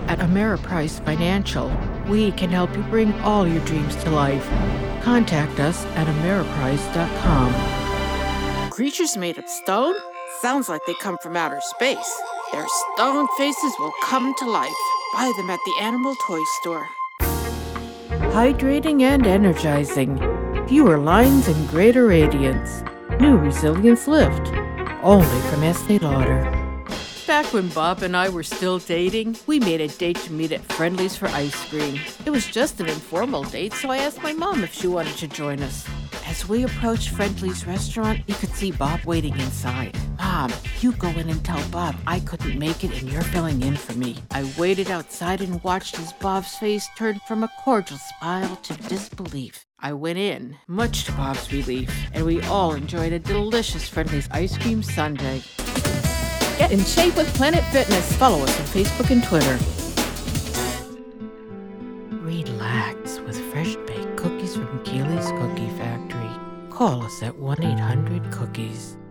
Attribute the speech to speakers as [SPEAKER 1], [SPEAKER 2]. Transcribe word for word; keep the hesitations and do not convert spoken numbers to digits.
[SPEAKER 1] at Ameriprise Financial. We can help you bring all your dreams to life. Contact us at ameriprise dot com.
[SPEAKER 2] Creatures made of stone? Sounds like they come from outer space. Their stone faces will come to life. Buy them at the Animal Toy Store.
[SPEAKER 1] Hydrating and energizing. Fewer lines and greater radiance. New Resilience Lift. Only from Estee Lauder. Back when Bob and I were still dating, we made a date to meet at Friendly's for ice cream. It was just an informal date, so I asked my mom if she wanted to join us. As we approached Friendly's restaurant, we could see Bob waiting inside. Mom, you go in and tell Bob I couldn't make it and you're filling in for me. I waited outside and watched as Bob's face turned from a cordial smile to disbelief. I went in, much to Bob's relief, and we all enjoyed a delicious Friendly's ice cream sundae. Get in shape with Planet Fitness. Follow us on Facebook and Twitter. Relax with fresh baked cookies from Keely's Cookie Factory. Call us at one eight hundred cookies.